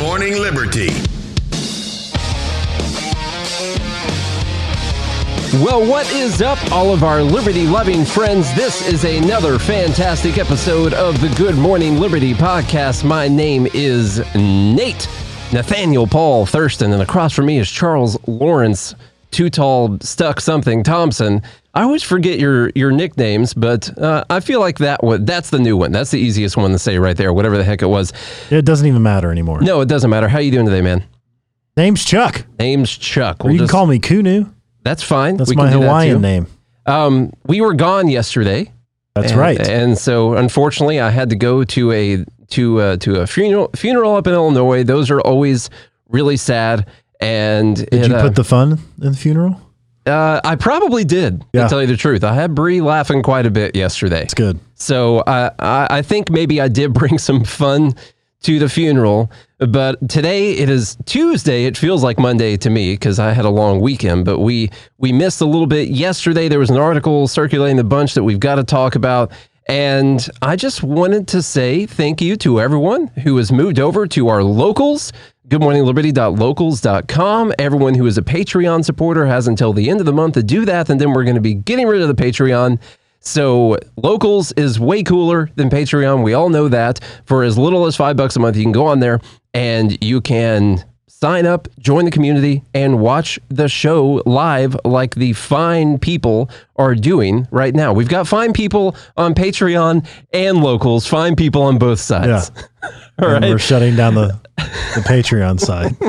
Morning Liberty. Well, what is up, all of our liberty-loving friends? This is another fantastic episode of the Good Morning Liberty podcast. My name is Nate Nathaniel Paul Thurston, and across from me is Charles Lawrence Too Tall Stuck Something Thompson. I always forget your nicknames, but I feel like that's the new one. That's the easiest one to say right there, whatever the heck it was. It doesn't even matter anymore. No, it doesn't matter. How you doing today, man? Name's Chuck. Name's Chuck. Or you can call me Kunu. That's fine. That's my Hawaiian name. We were gone yesterday. That's right. And so, unfortunately, I had to go to a funeral up in Illinois. Those are always really sad. And did you put the fun in the funeral? I probably did, to tell you the truth. I had Bree laughing quite a bit yesterday. That's good. So I think maybe I did bring some fun to the funeral, but today it is Tuesday. It feels like Monday to me because I had a long weekend, but we missed a little bit yesterday. There was an article circulating a bunch that we've got to talk about, and I just wanted to say thank you to everyone who has moved over to our locals, goodmorningliberty.locals.com. Everyone who is a Patreon supporter has until the end of the month to do that, and then we're going to be getting rid of the Patreon. So Locals is way cooler than Patreon. We all know that. For as little as $5 a month, you can go on there and you can sign up, join the community, and watch the show live like the fine people are doing right now. We've got fine people on Patreon and Locals, fine people on both sides. Yeah. All right. We're shutting down the Patreon side.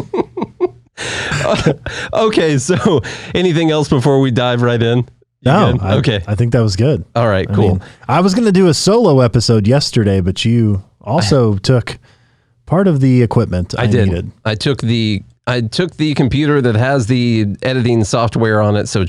Okay, so anything else before we dive right in? No, okay. I think that was good. All right, cool. I was going to do a solo episode yesterday, but you also took part of the equipment I needed. I took the computer that has the editing software on it, so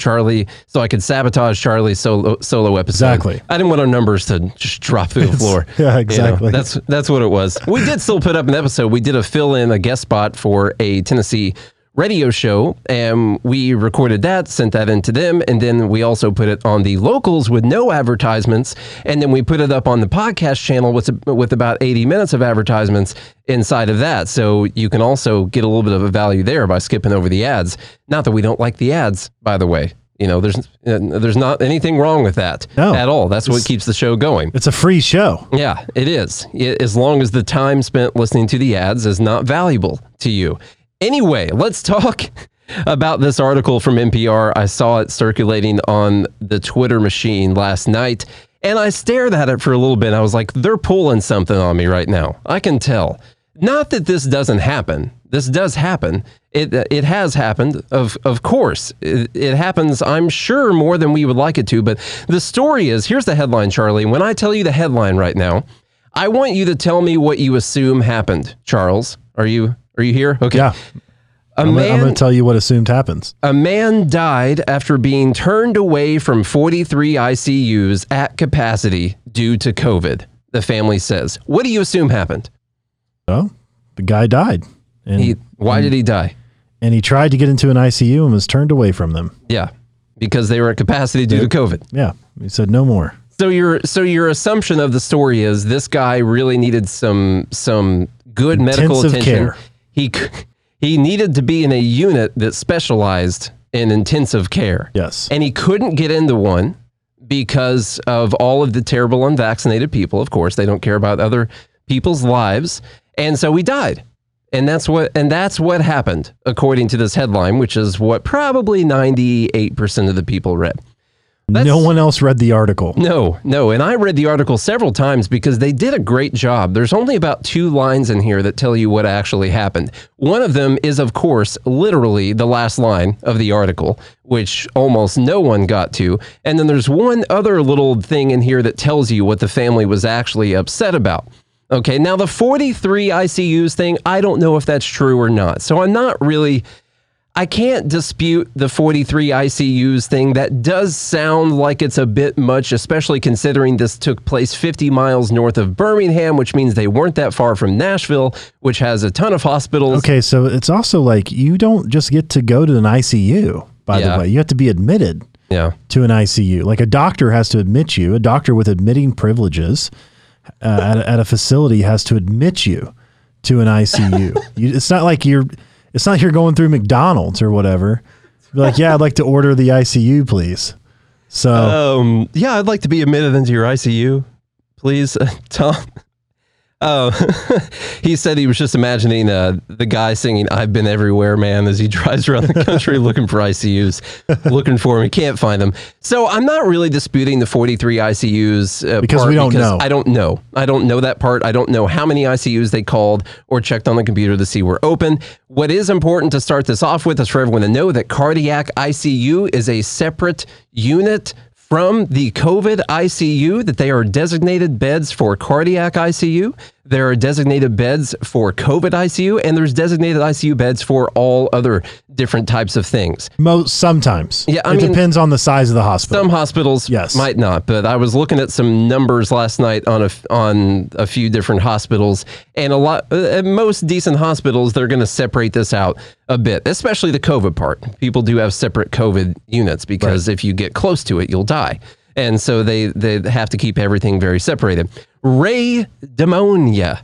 I could sabotage Charlie's solo episode. Exactly. I didn't want our numbers to just drop through the floor. Yeah, exactly. You know, that's what it was. We did still put up an episode. We did a guest spot for a Tennessee radio show, and we recorded that, sent that into them, and then we also put it on the Locals with no advertisements, and then we put it up on the podcast channel with about 80 minutes of advertisements inside of that. So you can also get a little bit of a value there by skipping over the ads. Not that we don't like the ads, by the way. You know, there's not anything wrong with that at all. That's what keeps the show going. It's a free show. Yeah, it is. As long as the time spent listening to the ads is not valuable to you. Anyway, let's talk about this article from NPR. I saw it circulating on the Twitter machine last night, and I stared at it for a little bit. I was like, they're pulling something on me right now. I can tell. Not that this doesn't happen. This does happen. It has happened, of course. It happens, I'm sure, more than we would like it to. But the story is, here's the headline, Charlie. When I tell you the headline right now, I want you to tell me what you assume happened. Charles, Are you here? Okay. Yeah. I'm going to tell you what assumed happens. A man died after being turned away from 43 ICUs at capacity due to COVID, the family says. What do you assume happened? Oh, the guy died. And why did he die? And he tried to get into an ICU and was turned away from them. Yeah, because they were at capacity due to COVID. Yeah. He said no more. So your assumption of the story is this guy really needed some good medical attention. Care. He needed to be in a unit that specialized in intensive care. Yes. And he couldn't get into one because of all of the terrible unvaccinated people. Of course, they don't care about other people's lives. And so he died. And that's what happened, according to this headline, which is what probably 98% of the people read. No one else read the article. No. And I read the article several times because they did a great job. There's only about 2 lines in here that tell you what actually happened. One of them is, of course, literally the last line of the article, which almost no one got to. And then there's one other little thing in here that tells you what the family was actually upset about. Okay, now the 43 ICUs thing, I don't know if that's true or not. So I can't dispute the 43 ICUs thing. That does sound like it's a bit much, especially considering this took place 50 miles north of Birmingham, which means they weren't that far from Nashville, which has a ton of hospitals. Okay, so it's also like you don't just get to go to an ICU, by the way. You have to be admitted to an ICU. Like a doctor has to admit you, a doctor with admitting privileges at a facility has to admit you to an ICU. It's not like you're going through McDonald's or whatever. Be like, yeah, I'd like to order the ICU, please. So, yeah, I'd like to be admitted into your ICU, please, Tom. He said he was just imagining the guy singing "I've Been Everywhere, Man" as he drives around the country looking for ICUs, looking for him. He can't find them. So I'm not really disputing the 43 ICUs because we don't know. I don't know. I don't know that part. I don't know how many ICUs they called or checked on the computer to see were open. What is important to start this off with is for everyone to know that cardiac ICU is a separate unit from the COVID ICU, that they are designated beds for cardiac ICU. There are designated beds for COVID ICU, and there's designated ICU beds for all other different types of things. Sometimes. Yeah, it depends on the size of the hospital. Some hospitals might not, but I was looking at some numbers last night on a few different hospitals, and most decent hospitals, they're going to separate this out a bit, especially the COVID part. People do have separate COVID units because if you get close to it, you'll die. And so they have to keep everything very separated. Ray Demonia,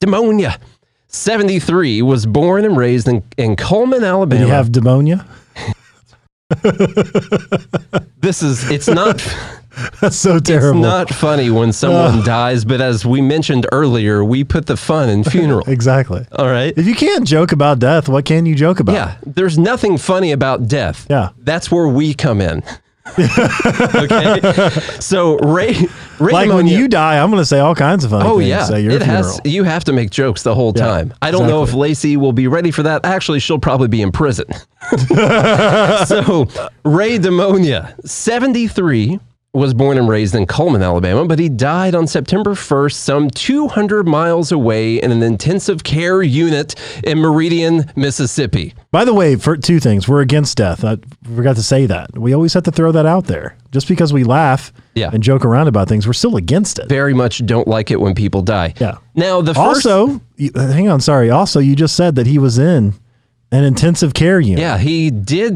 73, was born and raised in Cullman, Alabama. Did he have pneumonia? It's not... That's so terrible. It's not funny when someone dies, but as we mentioned earlier, we put the fun in funeral. Exactly. All right. If you can't joke about death, what can you joke about? Yeah. There's nothing funny about death. Yeah. That's where we come in. Okay. So Ray like when you die, I'm going to say all kinds of funny things. Yeah. At your funeral. You have to make jokes the whole time. I don't know if Lacey will be ready for that. Actually, she'll probably be in prison. So Ray Demonia, 73, was born and raised in Cullman, Alabama, but he died on September 1st, some 200 miles away in an intensive care unit in Meridian, Mississippi. By the way, for two things, we're against death. I forgot to say that. We always have to throw that out there. Just because we laugh and joke around about things, we're still against it. Very much don't like it when people die. Yeah. Now, hang on, sorry. Also, you just said that he was in an intensive care unit. Yeah, he did.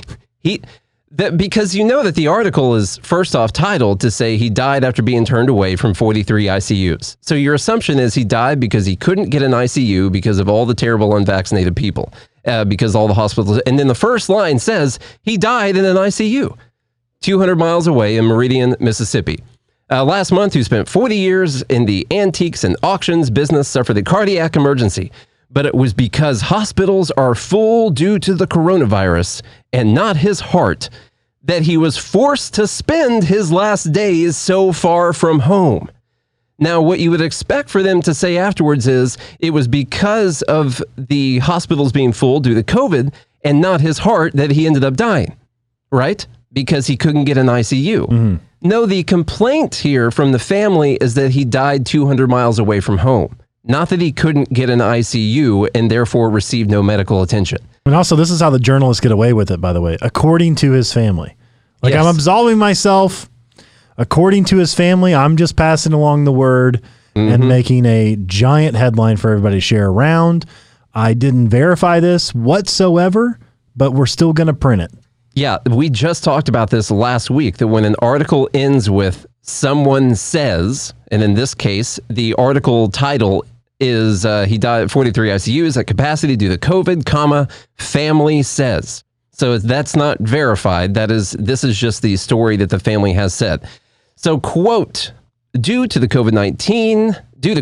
Because you know that the article is first off titled to say he died after being turned away from 43 ICUs. So your assumption is he died because he couldn't get an ICU because of all the terrible unvaccinated people, because all the hospitals. And then the first line says he died in an ICU 200 miles away in Meridian, Mississippi. Last month, who spent 40 years in the antiques and auctions business, suffered a cardiac emergency. But it was because hospitals are full due to the coronavirus and not his heart that he was forced to spend his last days so far from home. Now, what you would expect for them to say afterwards is it was because of the hospitals being full due to COVID and not his heart that he ended up dying, right? Because he couldn't get an ICU. Mm-hmm. No, the complaint here from the family is that he died 200 miles away from home. Not that he couldn't get an ICU and therefore received no medical attention. And also, this is how the journalists get away with it, by the way, according to his family. Like, I'm absolving myself. According to his family, I'm just passing along the word and making a giant headline for everybody to share around. I didn't verify this whatsoever, but we're still going to print it. Yeah, we just talked about this last week, that when an article ends with someone says, and in this case, the article title is he died at 43 ICUs at capacity due to COVID, comma, family says. So that's not verified. This is just the story that the family has said. So, quote, due to COVID-19,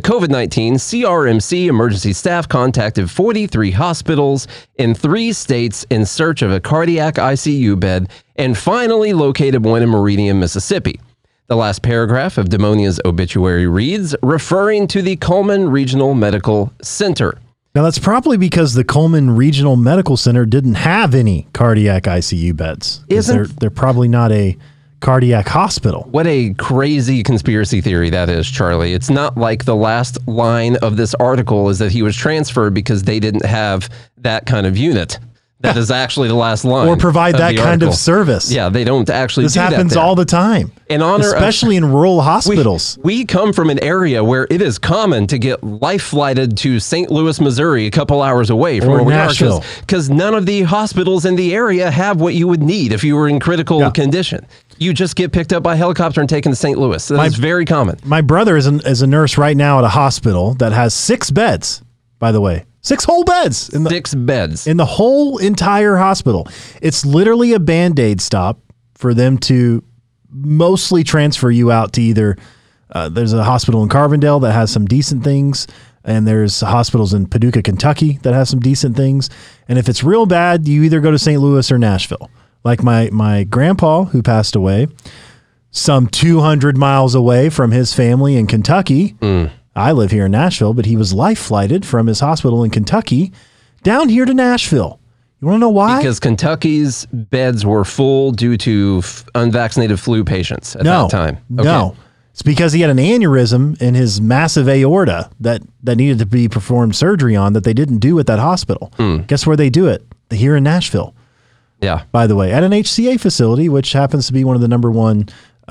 CRMC emergency staff contacted 43 hospitals in 3 states in search of a cardiac ICU bed and finally located one in Meridian, Mississippi. The last paragraph of Demonia's obituary reads, referring to the Cullman Regional Medical Center. Now, that's probably because the Cullman Regional Medical Center didn't have any cardiac ICU beds. They're probably not a cardiac hospital. What a crazy conspiracy theory that is, Charlie. It's not like the last line of this article is that he was transferred because they didn't have that kind of unit. That is actually the last line. Or provide that kind of service. Yeah, they don't actually do that. This happens all the time. Especially in rural hospitals. We come from an area where it is common to get life flighted to St. Louis, Missouri, a couple hours away from where we are. Because none of the hospitals in the area have what you would need if you were in critical condition. You just get picked up by helicopter and taken to St. Louis. That's very common. My brother is a nurse right now at a hospital that has 6 beds. by the way. 6 whole beds. 6 beds. In the whole entire hospital. It's literally a Band-Aid stop for them to mostly transfer you out to either, there's a hospital in Carbondale that has some decent things, and there's hospitals in Paducah, Kentucky that has some decent things. And if it's real bad, you either go to St. Louis or Nashville. Like my grandpa, who passed away, some 200 miles away from his family in Kentucky. I live here in Nashville, but he was life flighted from his hospital in Kentucky down here to Nashville. You want to know why? Because Kentucky's beds were full due to unvaccinated flu patients at that time. Okay. No. It's because he had an aneurysm in his massive aorta that needed to be performed surgery on that they didn't do at that hospital. Guess where they do it? Here in Nashville. Yeah. By the way, at an HCA facility, which happens to be one of the number one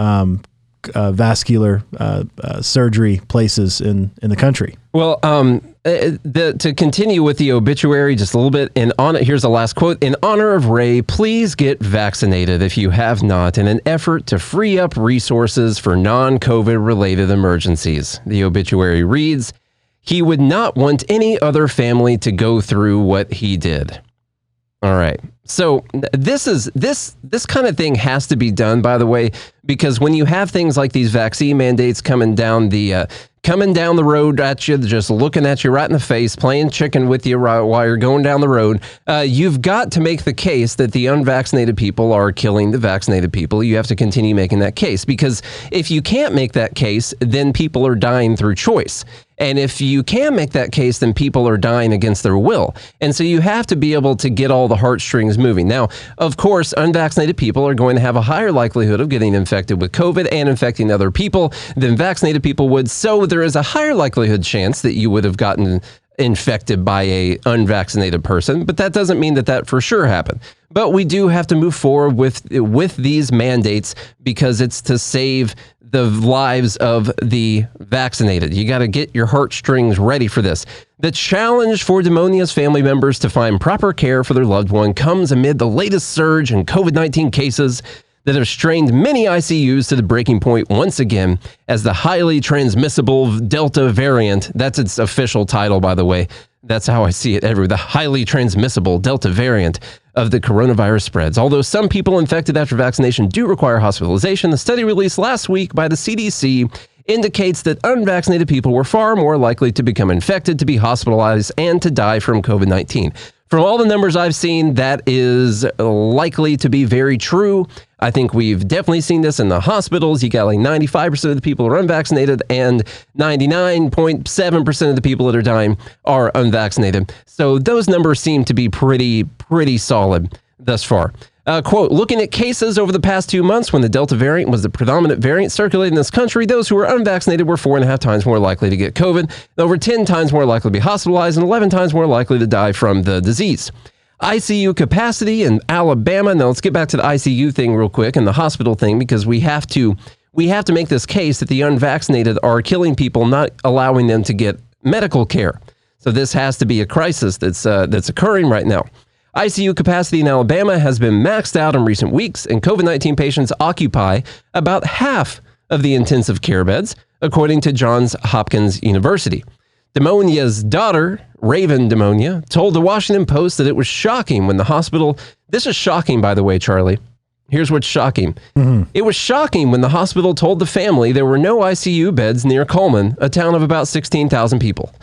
vascular surgery places in the country. Well, to continue with the obituary just a little bit, here's the last quote. In honor of Ray, please get vaccinated if you have not, in an effort to free up resources for non-COVID related emergencies. The obituary reads, he would not want any other family to go through what he did. All right. So this kind of thing has to be done, by the way, because when you have things like these vaccine mandates coming down the road at you, just looking at you right in the face, playing chicken with you while you're going down the road, you've got to make the case that the unvaccinated people are killing the vaccinated people. You have to continue making that case, because if you can't make that case, then people are dying through choice. And if you can make that case, then people are dying against their will. And so you have to be able to get all the heartstrings moving. Now, of course, unvaccinated people are going to have a higher likelihood of getting infected with COVID and infecting other people than vaccinated people would. So there is a higher likelihood chance that you would have gotten infected by a unvaccinated person, but that doesn't mean that for sure happened. But we do have to move forward with these mandates because it's to save the lives of the vaccinated. You got to get your heartstrings ready for this. The challenge for Demonia's family members to find proper care for their loved one comes amid the latest surge in COVID-19 cases that have strained many ICUs to the breaking point once again, as the highly transmissible Delta variant, that's its official title, by the way, that's how I see it everywhere, the highly transmissible Delta variant of the coronavirus spreads. Although some people infected after vaccination do require hospitalization, the study released last week by the CDC indicates that unvaccinated people were far more likely to become infected, to be hospitalized, and to die from COVID-19. From all the numbers I've seen, that is likely to be very true. I think we've definitely seen this in the hospitals. You got like 95% of the people are unvaccinated and 99.7% of the people that are dying are unvaccinated. So those numbers seem to be pretty solid thus far. Quote, looking at cases over the past 2 months when the Delta variant was the predominant variant circulating in this country, those who were unvaccinated were 4.5 times more likely to get COVID, over 10 times more likely to be hospitalized, and 11 times more likely to die from the disease. ICU capacity in Alabama. Now let's get back to the ICU thing real quick and the hospital thing, because we have to make this case that the unvaccinated are killing people, not allowing them to get medical care. So this has to be a crisis that's occurring right now. ICU capacity in Alabama has been maxed out in recent weeks, and COVID-19 patients occupy about half of the intensive care beds, according to Johns Hopkins University. Demonia's daughter, Raven Demonia, told the Washington Post that it was shocking when the hospital... This is shocking, by the way, Charlie. Here's what's shocking. It was shocking when the hospital told the family there were no ICU beds near Coleman, a town of about 16,000 people.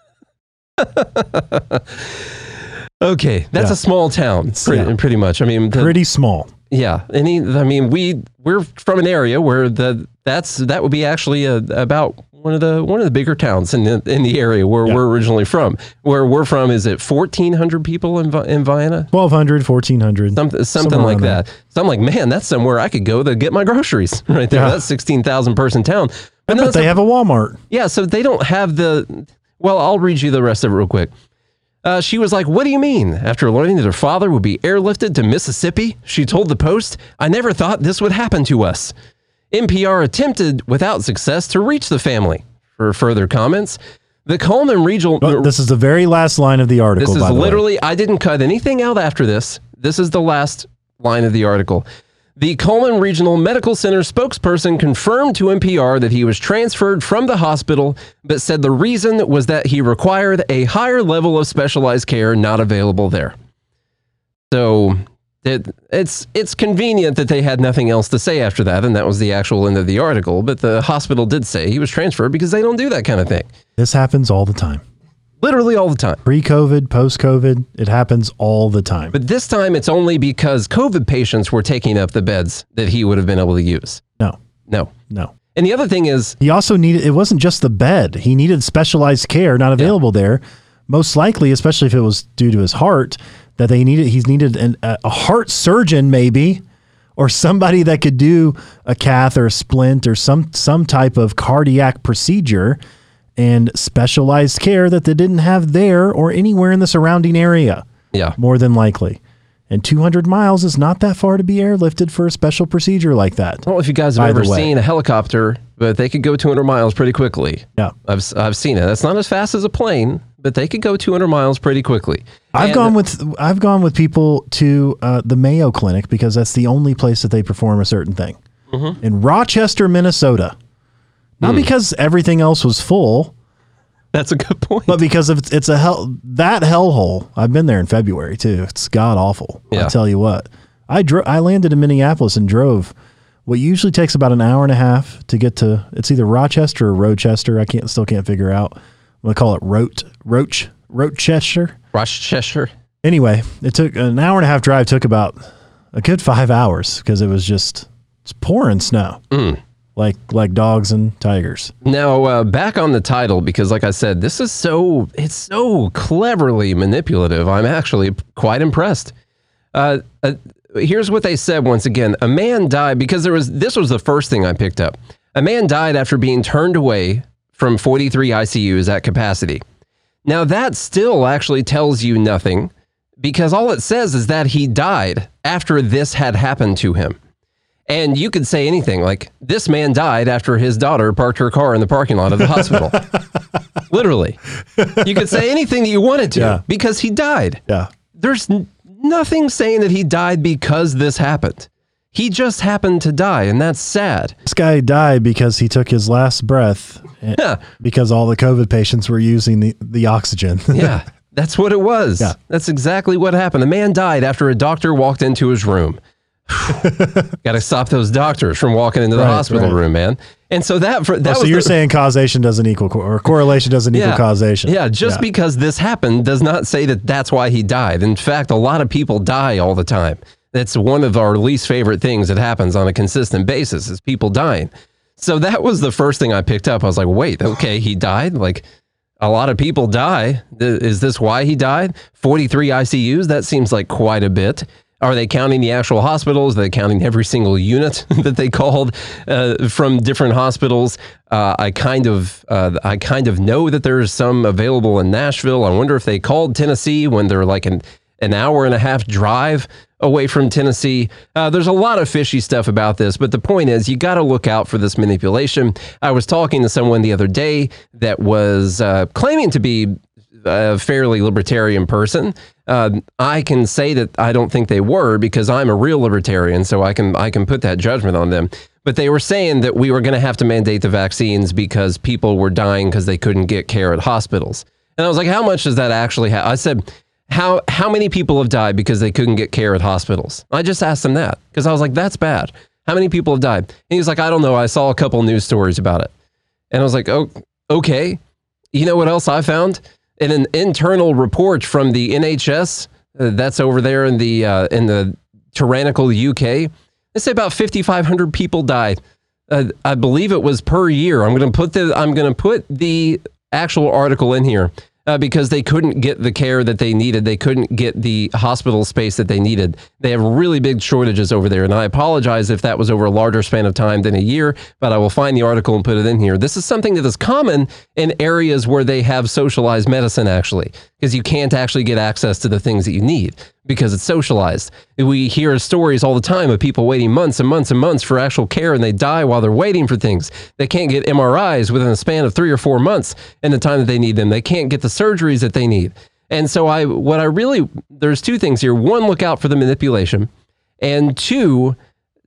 Okay, that's a small town, pretty much. I mean, pretty small. Yeah, we're from an area where that would be actually about one of the bigger towns in the area where we're originally from. Where we're from is it 1,400 people in Vienna? 1,200, 1,400, something like that. So I'm like, man, that's somewhere I could go to get my groceries right there. Yeah. That's 16,000 person town. But they have a Walmart. Yeah, so they don't have I'll read you the rest of it real quick. She was like, what do you mean? After learning that her father would be airlifted to Mississippi, she told the Post, I never thought this would happen to us. NPR attempted without success to reach the family. For further comments, the Coleman Regional... This is the very last line of the article, This is literally, I didn't cut anything out after this. This is the last line of the article. The Coleman Regional Medical Center spokesperson confirmed to NPR that he was transferred from the hospital, but said the reason was that he required a higher level of specialized care not available there. So it's convenient that they had nothing else to say after that, and that was the actual end of the article. But the hospital did say he was transferred because they don't do that kind of thing. This happens all the time. Literally all the time. Pre-COVID, post-COVID, it happens all the time. But this time it's only because COVID patients were taking up the beds that he would have been able to use. No. No. And the other thing is, he also needed, it wasn't just the bed. He needed specialized care not available there. Most likely, especially if it was due to his heart, that he's needed a heart surgeon maybe, or somebody that could do a cath or a splint or some type of cardiac procedure and specialized care that they didn't have there or anywhere in the surrounding area. Yeah. More than likely. And 200 miles is not that far to be airlifted for a special procedure like that. I don't know if you guys have ever seen a helicopter, but they could go 200 miles pretty quickly. Yeah. I've seen it. That's not as fast as a plane, but they could go 200 miles pretty quickly. I've gone with people to the Mayo Clinic because that's the only place that they perform a certain thing. In Rochester, Minnesota. Not because everything else was full. That's a good point. But because it's a hellhole. I've been there in February too. It's god awful. Yeah. I'll tell you what. I landed in Minneapolis and drove what usually takes about an hour and a half to get to. It's either Rochester or Rochester. I still can't figure out. I'm gonna call it Rochester. Rochester. Anyway, it took an hour and a half drive. Took about a good 5 hours because it was it's pouring snow. Like dogs and tigers. Now, back on the title, because like I said, it's so cleverly manipulative. I'm actually quite impressed. Here's what they said once again. A man died because this was the first thing I picked up. A man died after being turned away from 43 ICUs at capacity. Now, that still actually tells you nothing because all it says is that he died after this had happened to him. And you could say anything like, this man died after his daughter parked her car in the parking lot of the hospital. Literally. You could say anything that you wanted to because he died. Yeah. There's nothing saying that he died because this happened. He just happened to die, and that's sad. This guy died because he took his last breath because all the COVID patients were using the oxygen. Yeah, that's what it was. Yeah. That's exactly what happened. A man died after a doctor walked into his room. Got to stop those doctors from walking into the hospital room, man. And so so you're saying causation doesn't equal or correlation doesn't equal causation. Yeah, because this happened does not say that that's why he died. In fact, a lot of people die all the time. That's one of our least favorite things that happens on a consistent basis is people dying. So that was the first thing I picked up. I was like, wait, okay, he died? Like a lot of people die. Is this why he died? 43 ICUs? That seems like quite a bit. Are they counting the actual hospitals? Are they counting every single unit that they called from different hospitals? I kind of know that there's some available in Nashville. I wonder if they called Tennessee when they're like an hour and a half drive away from Tennessee. There's a lot of fishy stuff about this, but the point is you got to look out for this manipulation. I was talking to someone the other day that was claiming to be a fairly libertarian person. I can say that I don't think they were because I'm a real libertarian, so I can put that judgment on them. But they were saying that we were going to have to mandate the vaccines because people were dying because they couldn't get care at hospitals. And I was like, how much does that actually have? I said, how many people have died because they couldn't get care at hospitals? I just asked him that because I was like, that's bad. How many people have died? And he was like, I don't know. I saw a couple news stories about it. And I was like, oh, okay. You know what else I found? In an internal report from the NHS, that's over there in the tyrannical UK, they say about 5,500 people died. I believe it was per year. I'm going to put the actual article in here because they couldn't get the care that they needed. They couldn't get the hospital space that they needed. They have really big shortages over there. And I apologize if that was over a larger span of time than a year, but I will find the article and put it in here. This is something that is common in areas where they have socialized medicine, actually, because you can't actually get access to the things that you need because it's socialized. We hear stories all the time of people waiting months and months and months for actual care, and they die while they're waiting for things. They can't get MRIs within a span of 3 or 4 months in the time that they need them. They can't get the surgeries that they need. And so there's two things here. One, look out for the manipulation. And two,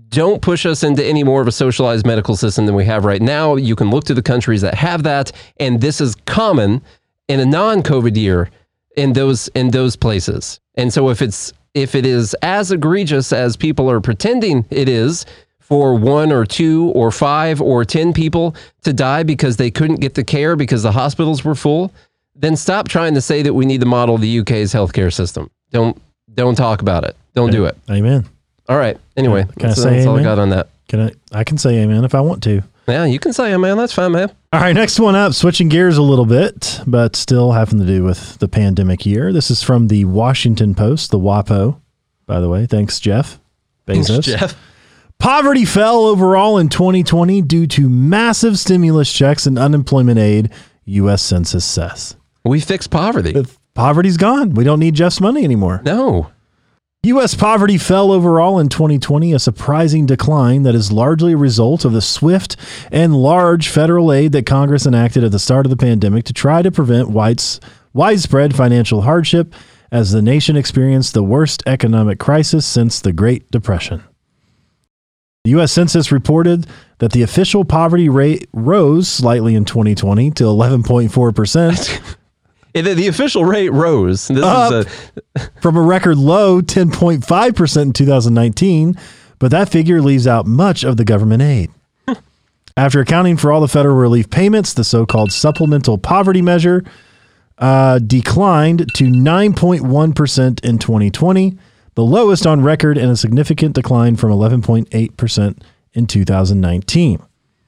don't push us into any more of a socialized medical system than we have right now. You can look to the countries that have that, and this is common in a non-COVID year in those places. And so if it is as egregious as people are pretending it is for 1 or 2 or 5 or 10 people to die because they couldn't get the care because the hospitals were full, then stop trying to say that we need to model the UK's healthcare system. Don't talk about it. Don't do it. Amen. All right. Anyway, that's all I got on that. I can say amen if I want to. Yeah, you can say amen. That's fine, man. All right, next one up, switching gears a little bit, but still having to do with the pandemic year. This is from the Washington Post, the WAPO, by the way. Thanks, Jeff Bezos. Thanks, Jeff. Poverty fell overall in 2020 due to massive stimulus checks and unemployment aid, U.S. Census says. We fixed poverty. Poverty's gone. We don't need Jeff's money anymore. No. U.S. poverty fell overall in 2020, a surprising decline that is largely a result of the swift and large federal aid that Congress enacted at the start of the pandemic to try to prevent widespread financial hardship as the nation experienced the worst economic crisis since the Great Depression. The U.S. Census reported that the official poverty rate rose slightly in 2020 to 11.4%. The official rate rose. This is from a record low 10.5% in 2019, but that figure leaves out much of the government aid. After accounting for all the federal relief payments, the so-called supplemental poverty measure declined to 9.1% in 2020, the lowest on record, and a significant decline from 11.8% in 2019.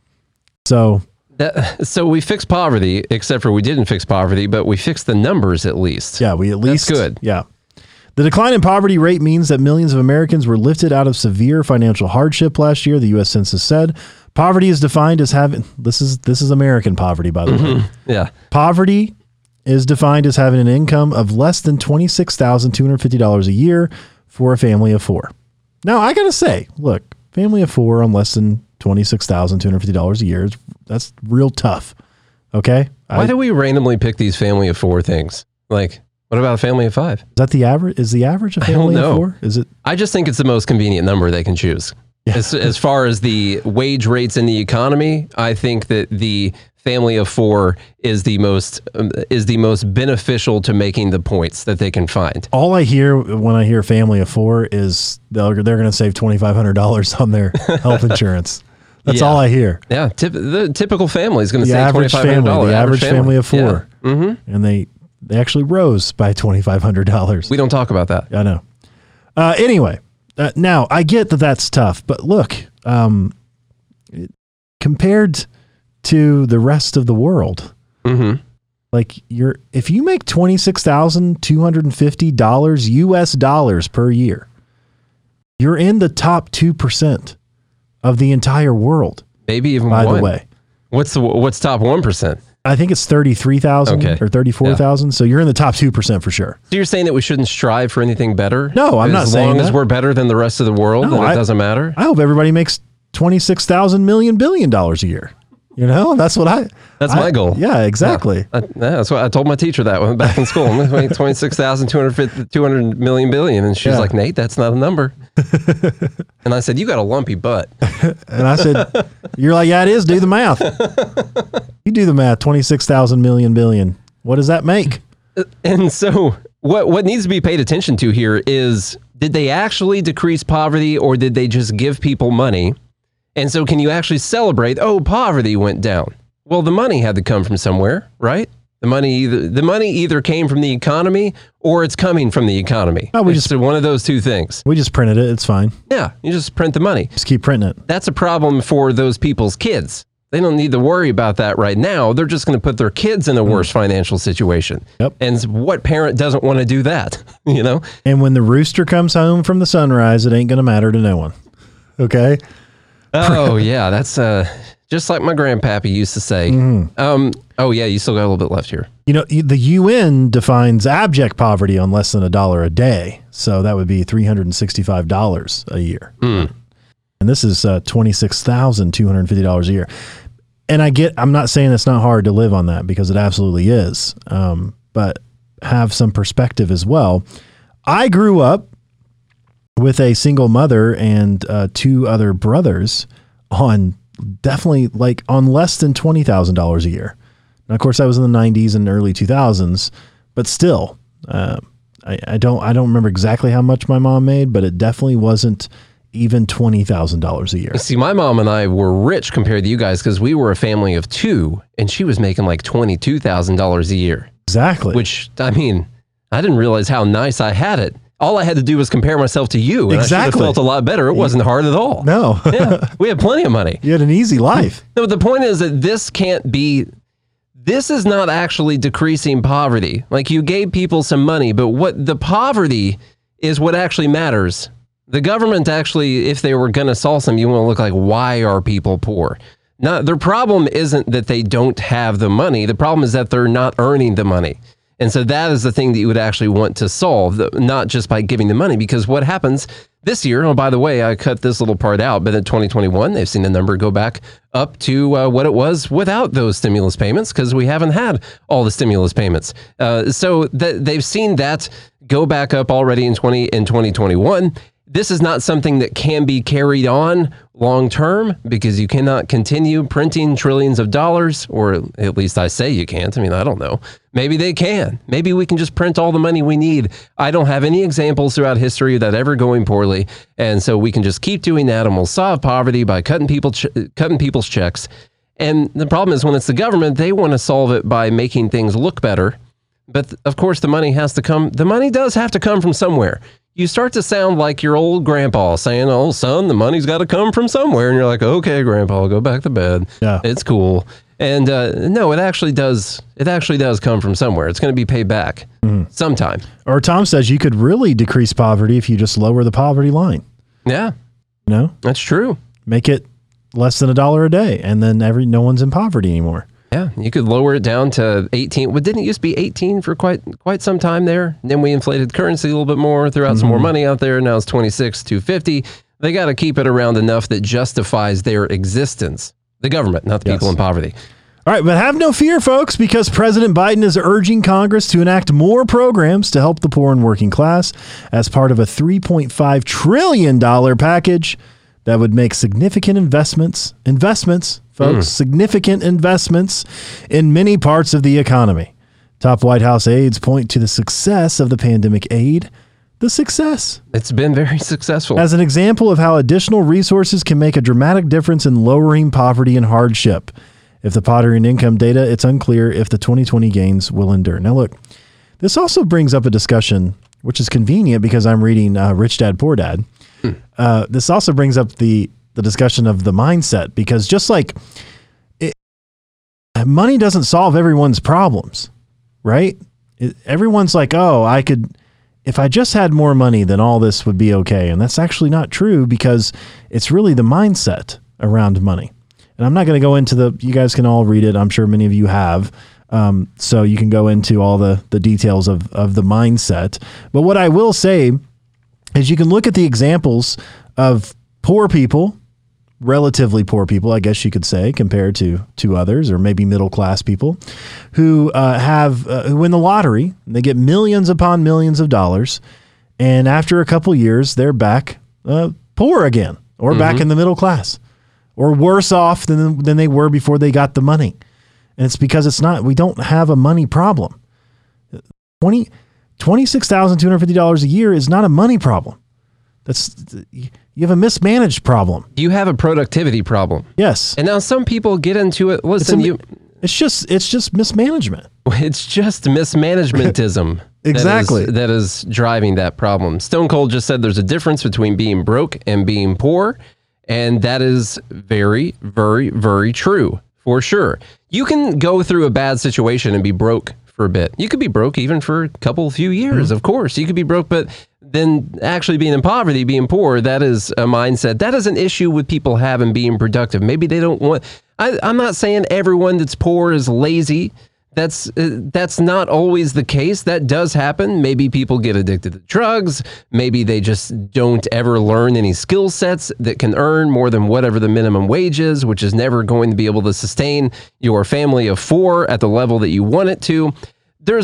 So we fixed poverty, except for we didn't fix poverty, but we fixed the numbers at least. Yeah, That's good. Yeah. The decline in poverty rate means that millions of Americans were lifted out of severe financial hardship last year, the U.S. Census said. Poverty is defined as having, this is American poverty, by the way. Yeah. Poverty is defined as having an income of less than $26,250 a year for a family of 4. Now, I got to say, look, family of 4 on less than $26,250 a year, that's real tough. Okay? Why do we randomly pick these family of 4 things? Like, what about a family of 5? Is that the average? Is the average a family of 4? Is it? I just think it's the most convenient number they can choose. Yeah. As far as the wage rates in the economy, I think that the family of 4 is the most beneficial to making the points that they can find. All I hear when I hear family of 4 is they're going to save $2,500 on their health insurance. That's all I hear. Yeah, the typical family is going to save $2,500. The average family of 4. Yeah. Mm-hmm. And they actually rose by $2,500. We don't talk about that. I know. Anyway, now I get that that's tough, but look, compared to the rest of the world, like if you make $26,250 US dollars per year, you're in the top 2% of the entire world. Maybe even by the way. What's top 1%? I think it's 33,000 or 34,000. Yeah. So you're in the top 2% for sure. So you're saying that we shouldn't strive for anything better? No, I'm not saying that. As long as we're better than the rest of the world, then it doesn't matter? I hope everybody makes $26,000 billion a year. You know, that's my goal. Yeah, exactly. Yeah, that's what I told my teacher that when back in school. I'm going to make 200 million billion. And she's like, Nate, that's not a number. And I said, you got a lumpy butt. And I said, you're like, yeah, it is. Do the math. You do the math. 26,000 million billion. What does that make? And so what needs to be paid attention to here is, did they actually decrease poverty or did they just give people money? And so can you actually celebrate, poverty went down? Well, the money had to come from somewhere, right? The money either came from the economy or it's coming from the economy. It's one of those two things. We just printed it. It's fine. Yeah, you just print the money. Just keep printing it. That's a problem for those people's kids. They don't need to worry about that right now. They're just going to put their kids in a worse financial situation. Yep. And what parent doesn't want to do that, you know? And when the rooster comes home from the sunrise, it ain't going to matter to no one. Okay? Oh, yeah. That's just like my grandpappy used to say. Oh, yeah. You still got a little bit left here. You know, the UN defines abject poverty on less than $1 a day. So that would be $365 a year. And this is $26,250 a year. And I'm not saying it's not hard to live on that because it absolutely is. But have some perspective as well. I grew up with a single mother and 2 other brothers on definitely like on less than $20,000 a year. Now, of course, that was in the 90s and early 2000s, but still, I don't remember exactly how much my mom made, but it definitely wasn't even $20,000 a year. See, my mom and I were rich compared to you guys because we were a family of 2, and she was making like $22,000 a year. Exactly. Which, I mean, I didn't realize how nice I had it. All I had to do was compare myself to you, and I should have felt a lot better. It wasn't hard at all. No. Yeah, we had plenty of money. You had an easy life. No, but the point is that this is not actually decreasing poverty. Like, you gave people some money, but what the poverty is what actually matters. The government actually, if they were going to solve some, you want to look like, why are people poor? Their problem isn't that they don't have the money. The problem is that they're not earning the money. And so that is the thing that you would actually want to solve, not just by giving the money, because what happens this year, oh, by the way, I cut this little part out, but in 2021, they've seen the number go back up to what it was without those stimulus payments, because we haven't had all the stimulus payments. So they've seen that go back up already in 2021. This is not something that can be carried on long term, because you cannot continue printing trillions of dollars, or at least I say you can't. I mean, I don't know. Maybe they can. Maybe we can just print all the money we need. I don't have any examples throughout history of that ever going poorly, and so we can just keep doing that, and we'll solve poverty by cutting people's checks. And the problem is, when it's the government, they want to solve it by making things look better. But of course, the money has to come. The money does have to come from somewhere. You start to sound like your old grandpa saying, "Oh, son, the money's got to come from somewhere." And you're like, "Okay, grandpa, go back to bed. Yeah. It's cool." And no, it actually does. It actually does come from somewhere. It's going to be paid back sometime. Or Tom says you could really decrease poverty if you just lower the poverty line. Yeah. No, that's true. Make it less than $1 a day, and then no one's in poverty anymore. Yeah, you could lower it down to 18. Well, didn't it used to be 18 for quite some time there? And then we inflated currency a little bit more, threw out some more money out there. Now it's 26,250. They got to keep it around enough that justifies their existence. The government, not the people in poverty. All right, but have no fear, folks, because President Biden is urging Congress to enact more programs to help the poor and working class as part of a $3.5 trillion package that would make significant investments, folks, significant investments in many parts of the economy. Top White House aides point to the success of the pandemic aid. The success. It's been very successful. As an example of how additional resources can make a dramatic difference in lowering poverty and hardship. If the poverty and income data, it's unclear if the 2020 gains will endure. Now, look, this also brings up a discussion, which is convenient because I'm reading Rich Dad, Poor Dad. This also brings up the discussion of the mindset, because just like money doesn't solve everyone's problems, right? Everyone's like, oh, if I just had more money, then all this would be okay. And that's actually not true, because it's really the mindset around money. And I'm not going to go into you guys can all read it. I'm sure many of you have. So you can go into all the details of the mindset. But what I will say is you can look at the examples of poor people, relatively poor people, I guess you could say, compared to others, or maybe middle-class people who who win the lottery. They get millions upon millions of dollars, and after a couple years, they're back poor again, or back in the middle class, or worse off than they were before they got the money. And it's because we don't have a money problem. $26,250 a year is not a money problem. You have a mismanaged problem. You have a productivity problem. Yes. And now some people get into it. Listen, it's just mismanagement. It's just mismanagementism. Exactly. That is driving that problem. Stone Cold just said there's a difference between being broke and being poor. And that is very, very, very true, for sure. You can go through a bad situation and be broke for a bit. You could be broke even for a few years, of course. You could be broke, but then actually being in poverty, being poor, that is a mindset. That is an issue with people having being productive. Maybe they don't want... I'm not saying everyone that's poor is lazy. That's not always the case. That does happen. Maybe people get addicted to drugs. Maybe they just don't ever learn any skill sets that can earn more than whatever the minimum wage is, which is never going to be able to sustain your family of 4 at the level that you want it to. There's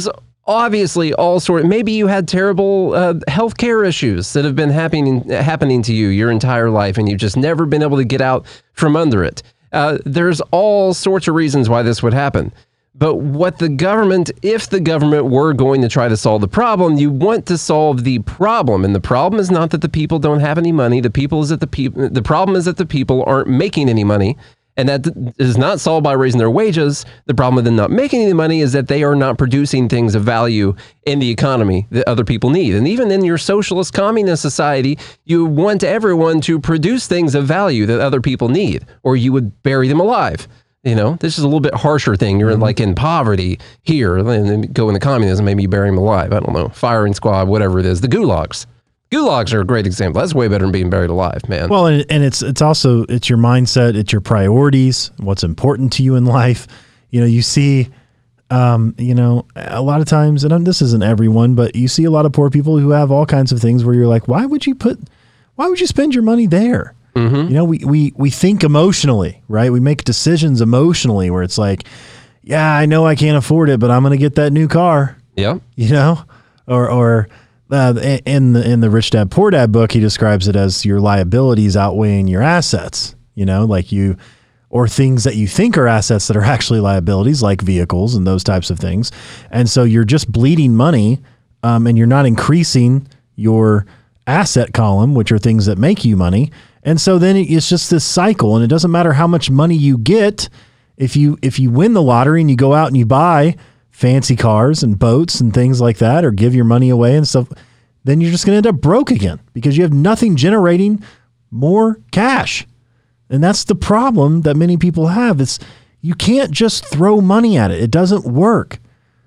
obviously all sort. Maybe you had terrible healthcare issues that have been happening to you your entire life, and you've just never been able to get out from under it. There's all sorts of reasons why this would happen. But what the government, if the government were going to try to solve the problem, you want to solve the problem. And the problem is not that the people don't have any money. The problem is that the people aren't making any money. And that is not solved by raising their wages. The problem with them not making any money is that they are not producing things of value in the economy that other people need. And even in your socialist communist society, you want everyone to produce things of value that other people need, or you would bury them alive. You know, this is a little bit harsher thing. You're like in poverty here, and then go into communism, maybe you bury them alive. I don't know. Firing squad, whatever it is. The gulags. Gulags are a great example. That's way better than being buried alive, man. Well, and it's also, it's your mindset, it's your priorities, what's important to you in life. You know, you see, you know, a lot of times, and this isn't everyone, but you see a lot of poor people who have all kinds of things where you're like, why would you spend your money there? Mm-hmm. You know, we think emotionally, right? We make decisions emotionally where it's like, yeah, I know I can't afford it, but I'm going to get that new car. Yeah. You know, or in the Rich Dad Poor Dad book, he describes it as your liabilities outweighing your assets, you know, like or things that you think are assets that are actually liabilities, like vehicles and those types of things. And so you're just bleeding money, and you're not increasing your asset column, which are things that make you money. And so then it's just this cycle, and it doesn't matter how much money you get. If you win the lottery and you go out and you buy fancy cars and boats and things like that, or give your money away and stuff, then you're just going to end up broke again because you have nothing generating more cash. And that's the problem that many people have. It's you can't just throw money at it. It doesn't work.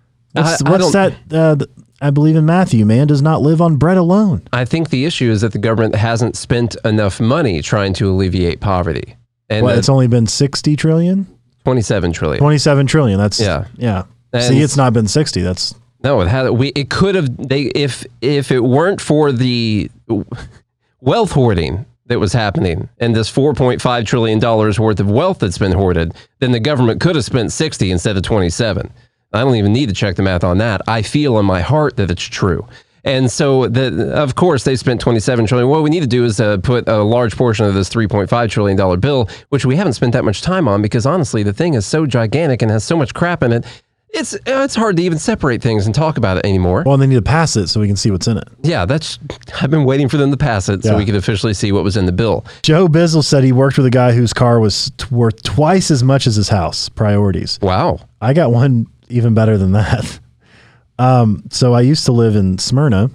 I believe in Matthew, man does not live on bread alone. I think the issue is that the government hasn't spent enough money trying to alleviate poverty. And it's only been 60 trillion? 27 trillion. 27 trillion. That's yeah. And see, it's not been 60. That's no, it had. It could have. If it weren't for the wealth hoarding that was happening and this $4.5 trillion worth of wealth that's been hoarded, then the government could have spent 60 instead of 27. I don't even need to check the math on that. I feel in my heart that it's true. And so, of course, they spent $27 trillion. What we need to do is put a large portion of this $3.5 trillion bill, which we haven't spent that much time on because, honestly, the thing is so gigantic and has so much crap in it, it's hard to even separate things and talk about it anymore. Well, they need to pass it so we can see what's in it. Yeah, I've been waiting for them to pass it so we could officially see what was in the bill. Joe Bizzle said he worked with a guy whose car was worth twice as much as his house. Priorities. Wow. I got one even better than that. So I used to live in Smyrna,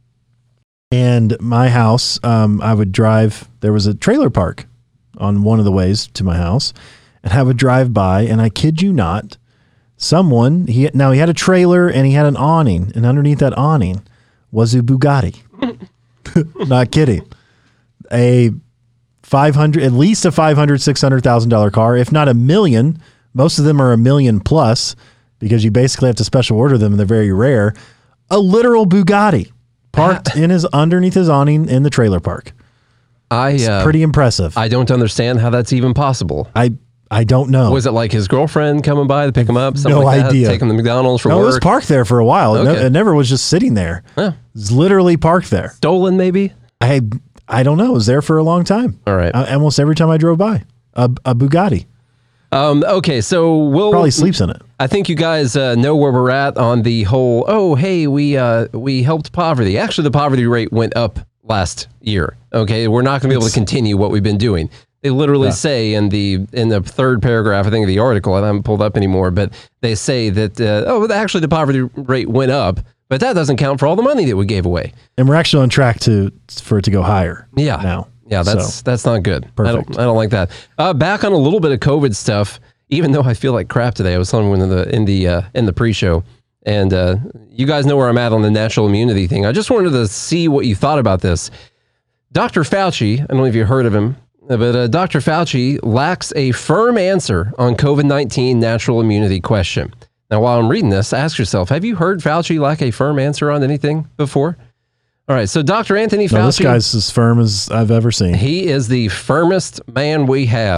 and my house, I would drive, there was a trailer park on one of the ways to my house, and I would drive by, and I kid you not, he had a trailer and he had an awning, and underneath that awning was a Bugatti. Not kidding. At least a $500,000-$600,000 car, if not $1 million. Most of them are $1 million plus, because you basically have to special order them and they're very rare. A literal Bugatti parked underneath his awning in the trailer park. It's pretty impressive. I don't understand how that's even possible. I don't know. Was it like his girlfriend coming by to pick him up? No idea. Taking the McDonald's for work? No, it was parked there for a while. Okay. It never was just sitting there. Huh. It was literally parked there. Stolen, maybe? I don't know. It was there for a long time. All right. Almost every time I drove by. A Bugatti. Okay, so we'll probably sleeps in it. I think you guys know where we're at on the whole. Oh, hey, we helped poverty. Actually, the poverty rate went up last year. Okay, we're not going to be able to continue what we've been doing. They literally say in the third paragraph, I think, of the article, I haven't pulled up anymore, but they say that actually the poverty rate went up, but that doesn't count for all the money that we gave away. And we're actually on track for it to go higher. Yeah. Now. Yeah, that's not good. Perfect. I don't like that. Back on a little bit of COVID stuff. Even though I feel like crap today, I was telling one in the pre-show, and you guys know where I'm at on the natural immunity thing. I just wanted to see what you thought about this. Dr. Fauci, I don't know if you heard of him, but Dr. Fauci lacks a firm answer on COVID-19 natural immunity question. Now, while I'm reading this, ask yourself: have you heard Fauci lack a firm answer on anything before? All right, so Dr. Anthony Fauci. This guy's as firm as I've ever seen. He is the firmest man we have.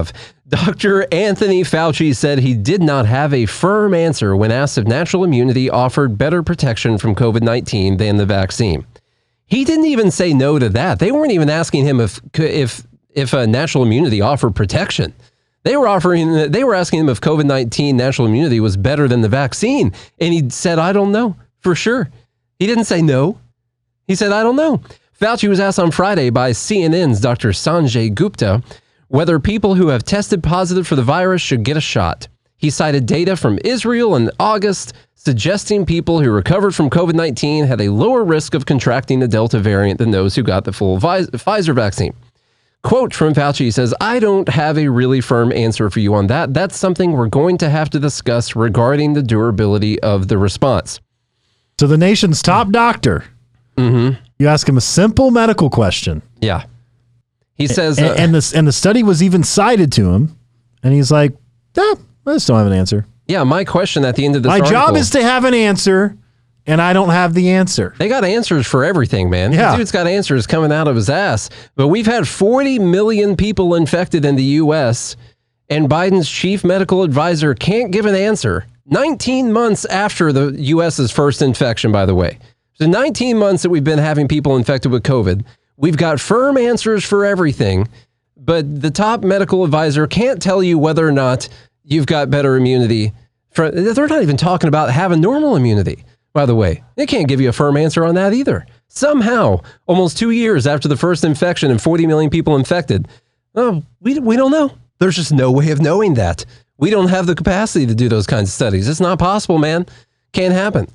Dr. Anthony Fauci said he did not have a firm answer when asked if natural immunity offered better protection from COVID-19 than the vaccine. He didn't even say no to that. They weren't even asking him if a natural immunity offered protection. They were asking him if COVID-19 natural immunity was better than the vaccine. And he said, I don't know for sure. He didn't say no. He said, I don't know. Fauci was asked on Friday by CNN's Dr. Sanjay Gupta whether people who have tested positive for the virus should get a shot. He cited data from Israel in August suggesting people who recovered from COVID-19 had a lower risk of contracting the Delta variant than those who got the full Pfizer vaccine. Quote from Fauci says, I don't have a really firm answer for you on that. That's something we're going to have to discuss regarding the durability of the response. So the nation's top doctor, you ask him a simple medical question. Yeah. He says, and the study was even cited to him, and he's like, I just don't have an answer. Yeah, my question at the end of this article, job is to have an answer, and I don't have the answer. They got answers for everything, man. Yeah. The dude's got answers coming out of his ass. But we've had 40 million people infected in the U.S., and Biden's chief medical advisor can't give an answer. 19 months after the U.S.'s first infection, by the way. So 19 months that we've been having people infected with COVID. We've got firm answers for everything, but the top medical advisor can't tell you whether or not you've got better immunity. They're not even talking about having normal immunity, by the way. They can't give you a firm answer on that either. Somehow, almost 2 years after the first infection and 40 million people infected, we don't know. There's just no way of knowing that. We don't have the capacity to do those kinds of studies. It's not possible, man. Can't happen.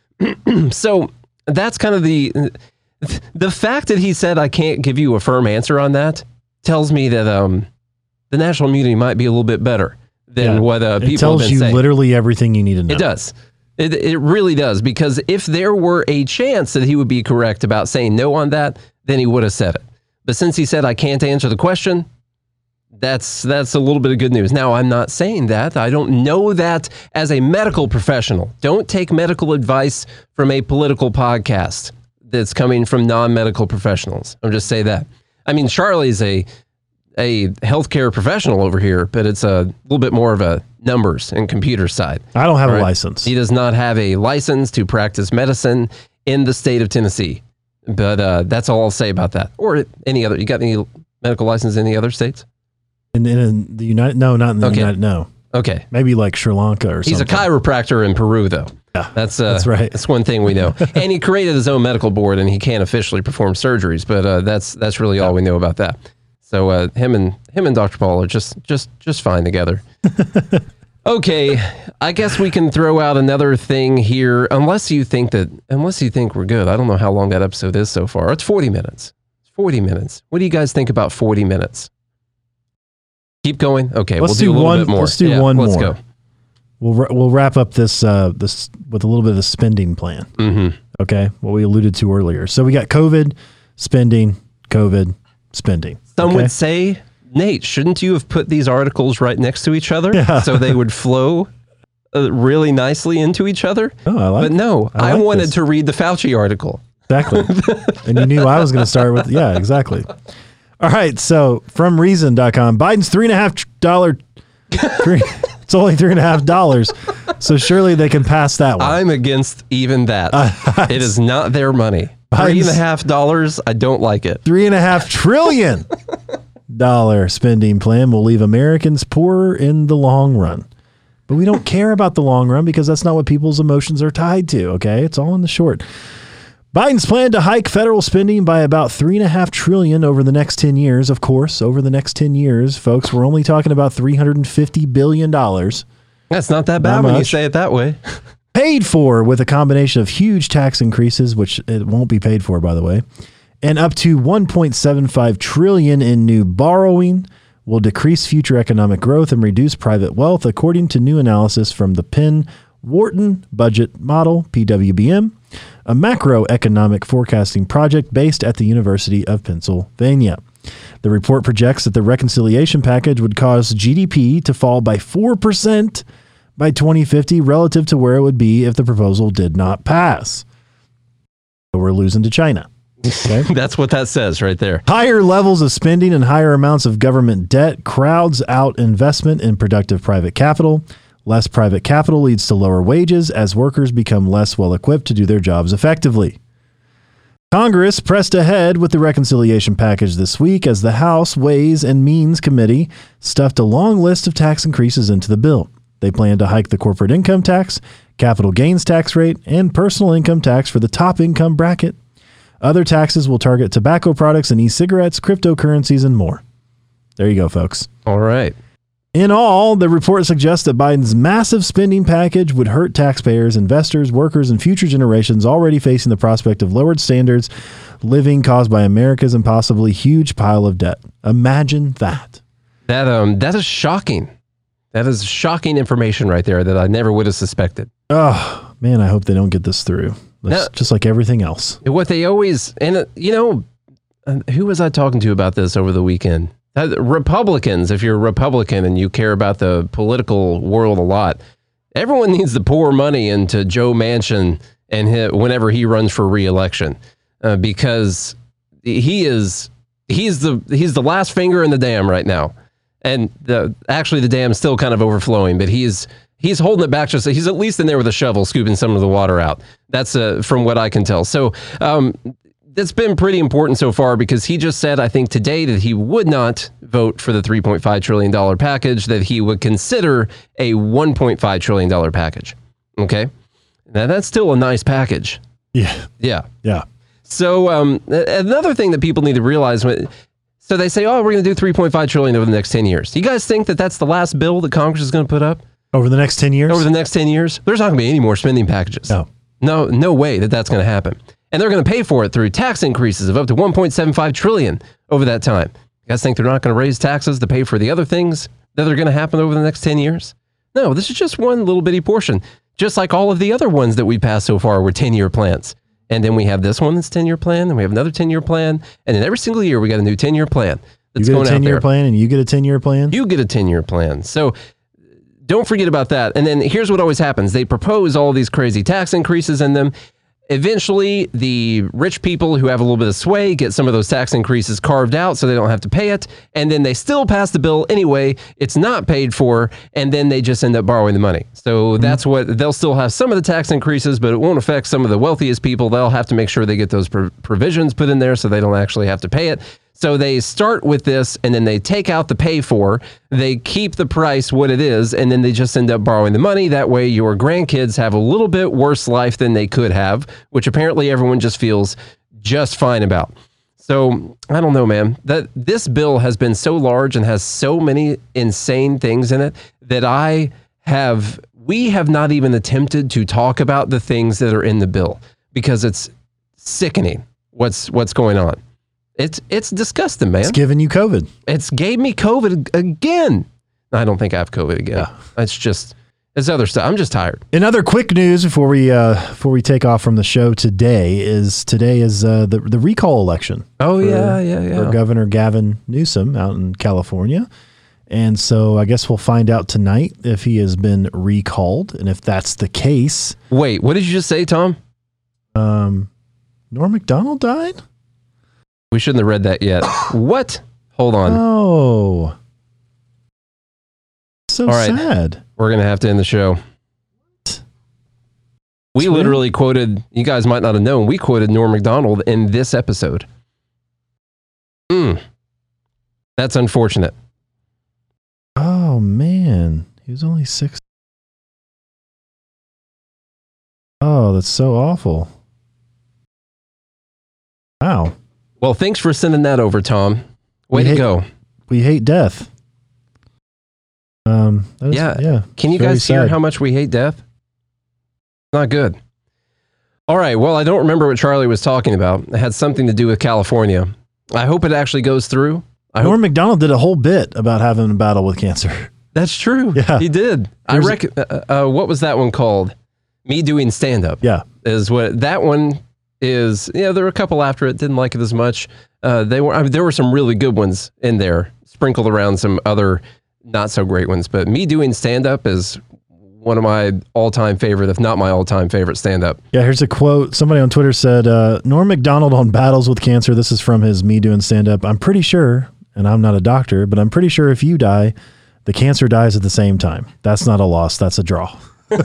So that's kind of the fact that he said, I can't give you a firm answer on that tells me that the national immunity might be a little bit better than what people have been saying. It tells you literally everything you need to know. It does. It really does. Because if there were a chance that he would be correct about saying no on that, then he would have said it. But since he said, I can't answer the question, that's a little bit of good news. Now, I'm not saying that. I don't know that as a medical professional. Don't take medical advice from a political podcast that's coming from non-medical professionals. I'll just say that. I mean, Charlie's a healthcare professional over here, but it's a little bit more of a numbers and computer side. I don't have a license. He does not have a license to practice medicine in the state of Tennessee. But that's all I'll say about that. Or any other. You got any medical license in any other states? In the United? No, not in the United. No. Okay. Maybe like Sri Lanka or something. He's a chiropractor in Peru, though. Yeah, that's right. That's one thing we know. And he created his own medical board, and he can't officially perform surgeries. But that's really all we know about that. So him and Dr. Paul are just fine together. Okay, I guess we can throw out another thing here, unless you think we're good. I don't know how long that episode is so far. It's 40 minutes. It's 40 minutes. What do you guys think about 40 minutes? Keep going. Okay, we'll do a little bit more. Let's do one more. Let's go. We'll wrap up this with a little bit of the spending plan. Mm-hmm. Okay, what we alluded to earlier. So we got COVID spending. Some would say, Nate, shouldn't you have put these articles right next to each other so they would flow really nicely into each other? Oh, I like. But no, I wanted to read the Fauci article. Exactly, and you knew I was going to start with exactly. All right, so from Reason.com, Biden's $3.50. It's only $3.50, so surely they can pass that one. I'm against even that. It is not their money. $3.50. I don't like it. $3.5 trillion spending plan will leave Americans poorer in the long run. But we don't care about the long run because that's not what people's emotions are tied to. Okay, it's all in the short. Biden's plan to hike federal spending by about $3.5 trillion over the next 10 years. Of course, over the next 10 years, folks, we're only talking about $350 billion. That's not that bad when you say it that way. Paid for with a combination of huge tax increases, which it won't be paid for, by the way, and up to $1.75 trillion in new borrowing will decrease future economic growth and reduce private wealth, according to new analysis from the Penn Wharton Budget Model, PWBM, a macroeconomic forecasting project based at the University of Pennsylvania. The report projects that the reconciliation package would cause GDP to fall by 4% by 2050 relative to where it would be if the proposal did not pass. So we're losing to China. Okay. That's what that says right there. Higher levels of spending and higher amounts of government debt crowds out investment in productive private capital. Less private capital leads to lower wages as workers become less well equipped to do their jobs effectively. Congress pressed ahead with the reconciliation package this week as the House Ways and Means Committee stuffed a long list of tax increases into the bill. They plan to hike the corporate income tax, capital gains tax rate, and personal income tax for the top income bracket. Other taxes will target tobacco products and e-cigarettes, cryptocurrencies, and more. There you go, folks. All right. In all, the report suggests that Biden's massive spending package would hurt taxpayers, investors, workers, and future generations already facing the prospect of lowered standards living caused by America's impossibly huge pile of debt. Imagine that. That is shocking. That is shocking information right there that I never would have suspected. Oh, man, I hope they don't get this through. That's just like everything else. What they always, and who was I talking to about this over the weekend? Republicans, if you're a Republican and you care about the political world a lot, everyone needs to pour money into Joe Manchin and whenever he runs for re-election, because he's the last finger in the dam right now, and actually the dam's still kind of overflowing, but he's holding it back. Just he's at least in there with a shovel, scooping some of the water out. That's from what I can tell. So that's been pretty important so far, because he just said, I think today, that he would not vote for the $3.5 trillion package, that he would consider a $1.5 trillion package. Okay. Now that's still a nice package. Yeah. Yeah. Yeah. So another thing that people need to realize, so they say, oh, we're going to do $3.5 trillion over the next 10 years. Do you guys think that that's the last bill that Congress is going to put up? Over the next 10 years? Over the next 10 years? There's not going to be any more spending packages. No way that that's going to happen. And they're going to pay for it through tax increases of up to $1.75 trillion over that time. You guys think they're not going to raise taxes to pay for the other things that are going to happen over the next 10 years? No, this is just one little bitty portion. Just like all of the other ones that we passed so far were 10-year plans. And then we have this one that's 10-year plan, and we have another 10-year plan. And then every single year we got a new 10-year plan. That's you get a 10-year plan and you get a 10-year plan? You get a 10-year plan. So don't forget about that. And then here's what always happens. They propose all these crazy tax increases in them. Eventually, the rich people who have a little bit of sway get some of those tax increases carved out so they don't have to pay it. And then they still pass the bill anyway. It's not paid for. And then they just end up borrowing the money. So that's what they'll still have some of the tax increases, but it won't affect some of the wealthiest people. They'll have to make sure they get those provisions put in there so they don't actually have to pay it. So they start with this, and then they take out the pay for, they keep the price what it is, and then they just end up borrowing the money. That way your grandkids have a little bit worse life than they could have, which apparently everyone just feels just fine about. So I don't know, man. This bill has been so large and has so many insane things in it that we have not even attempted to talk about the things that are in the bill, because it's sickening what's going on. It's disgusting, man. It's giving you COVID. It's gave me COVID again. I don't think I have COVID again. Yeah. It's other stuff. I'm just tired. In other quick news before we take off from the show today is the recall election. Oh, for Governor Gavin Newsom out in California. And so I guess we'll find out tonight if he has been recalled, and if that's the case. Wait, what did you just say, Tom? Norm Macdonald died? We shouldn't have read that yet. What? Hold on. Oh. So sad. We're going to have to end the show. We literally quoted, you guys might not have known, we quoted Norm Macdonald in this episode. That's unfortunate. Oh, man. He was only 6. Oh, that's so awful. Wow. Well, thanks for sending that over, Tom. Way to go. We hate death. Can you guys hear how much we hate death? Not good. All right. Well, I don't remember what Charlie was talking about. It had something to do with California. I hope it actually goes through. Norm Macdonald did a whole bit about having a battle with cancer. That's true. Yeah. He did. What was that one called? Me Doing Stand-Up. Yeah. Is what that one is. Yeah, there were a couple after it. Didn't like it as much. There were some really good ones in there, sprinkled around some other not so great ones. But Me Doing Stand-Up is one of my all-time favorite, if not my all-time favorite stand-up. Yeah, here's a quote. Somebody on Twitter said, Norm Macdonald on battles with cancer. This is from his Me Doing Stand-Up. I'm pretty sure, and I'm not a doctor, but I'm pretty sure if you die, the cancer dies at the same time. That's not a loss. That's a draw.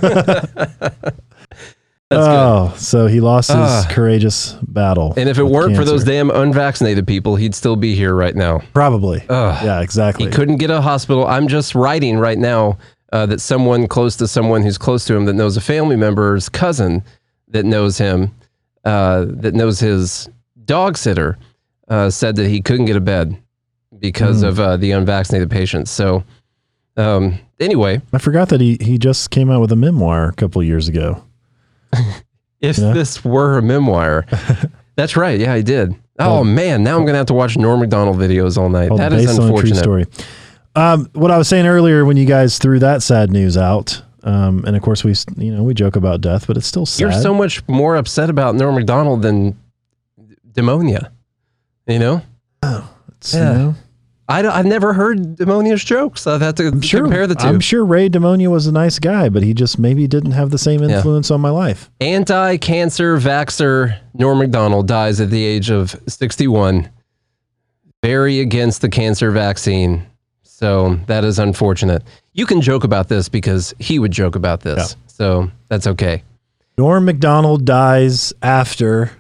Good. So he lost his courageous battle. And if it weren't for those damn unvaccinated people, he'd still be here right now. Probably. Yeah, exactly. He couldn't get a hospital. I'm just writing right now that someone close to someone who's close to him that knows a family member's cousin that knows him, that knows his dog sitter, said that he couldn't get a bed because of the unvaccinated patients. So anyway. I forgot that he just came out with a memoir a couple of years ago. If this were a memoir. That's right. Yeah, he did. Oh, man. Now I'm going to have to watch Norm Macdonald videos all night. That is unfortunate. True story. What I was saying earlier when you guys threw that sad news out, and of course we joke about death, but it's still sad. You're so much more upset about Norm Macdonald than Demonia, you know? Oh, yeah. I've never heard Demonia's jokes. I've had to compare the two. I'm sure Ray Demonia was a nice guy, but he just maybe didn't have the same influence on my life. Anti-cancer vaxxer Norm Macdonald dies at the age of 61. Very against the cancer vaccine. So that is unfortunate. You can joke about this because he would joke about this. Yeah. So that's okay. Norm Macdonald dies after...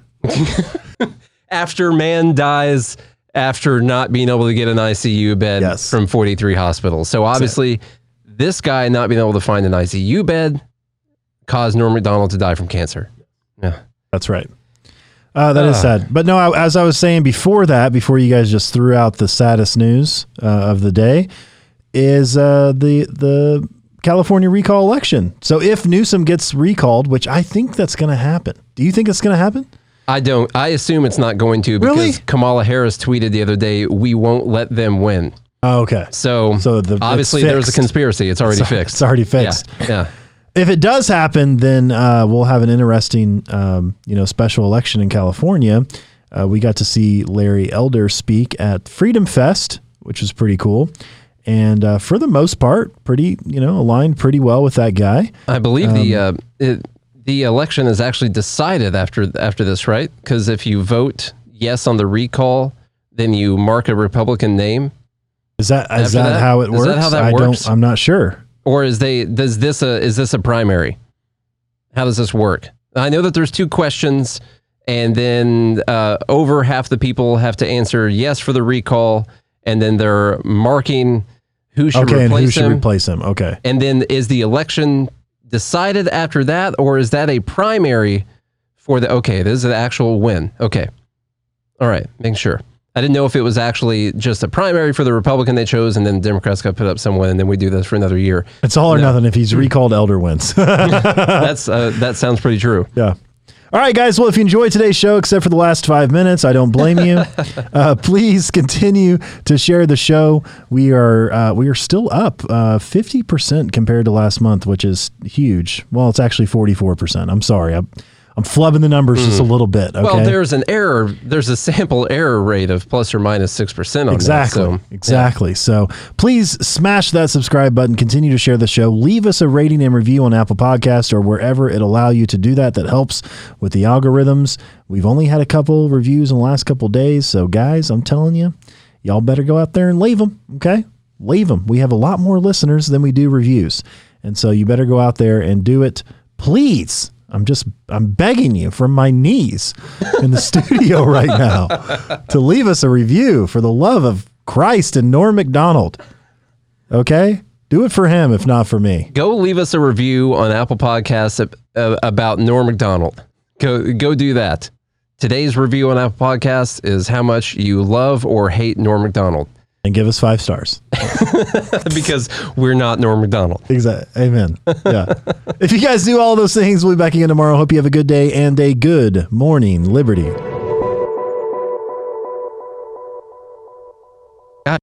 After man dies... after not being able to get an ICU bed from 43 hospitals. So obviously, this guy not being able to find an ICU bed caused Norm Macdonald to die from cancer. Yeah, that's right. That is sad. But no, as I was saying before you guys just threw out the saddest news of the day, is the California recall election. So if Newsom gets recalled, which I think that's going to happen. Do you think it's going to happen? I don't. I assume it's not going to because Kamala Harris tweeted the other day, "We won't let them win." Oh, okay. So obviously there's a conspiracy. It's already fixed. It's already fixed. Yeah. If it does happen, then we'll have an interesting, special election in California. We got to see Larry Elder speak at Freedom Fest, which was pretty cool. And for the most part, pretty, aligned pretty well with that guy. I believe the election is actually decided after this, right? Because if you vote yes on the recall, then you mark a Republican name. Is that how it works? Is that how that works? I'm not sure. Or is this a primary? How does this work? I know that there's two questions, and then over half the people have to answer yes for the recall, and then they're marking who should replace him. Okay. And then is the election decided after that, or is that a primary for this is an actual win? Okay. All right. Making sure. I didn't know if it was actually just a primary for the Republican they chose, and then Democrats got put up someone, and then we do this for another year. It's all or nothing. If he's recalled, Elder wins. That sounds pretty true. Yeah. All right, guys. Well, if you enjoyed today's show, except for the last 5 minutes, I don't blame you. Please continue to share the show. We are still up 50% compared to last month, which is huge. Well, it's actually 44%. I'm sorry. I'm flubbing the numbers just a little bit. Okay? Well, there's an error. There's a sample error rate of plus or minus 6% on that. Exactly. So please smash that subscribe button. Continue to share the show. Leave us a rating and review on Apple Podcasts or wherever it allows you to do that. That helps with the algorithms. We've only had a couple reviews in the last couple of days. So guys, I'm telling you, y'all better go out there and leave them. Okay? Leave them. We have a lot more listeners than we do reviews. And so you better go out there and do it. Please. I'm begging you from my knees in the studio right now to leave us a review for the love of Christ and Norm Macdonald. Okay? Do it for him, if not for me. Go leave us a review on Apple Podcasts about Norm Macdonald. Go do that. Today's review on Apple Podcasts is how much you love or hate Norm Macdonald. And give us 5 stars. Because we're not Norm Macdonald. Exactly. Amen. Yeah. If you guys do all those things, we'll be back again tomorrow. Hope you have a good day and a good morning, Liberty.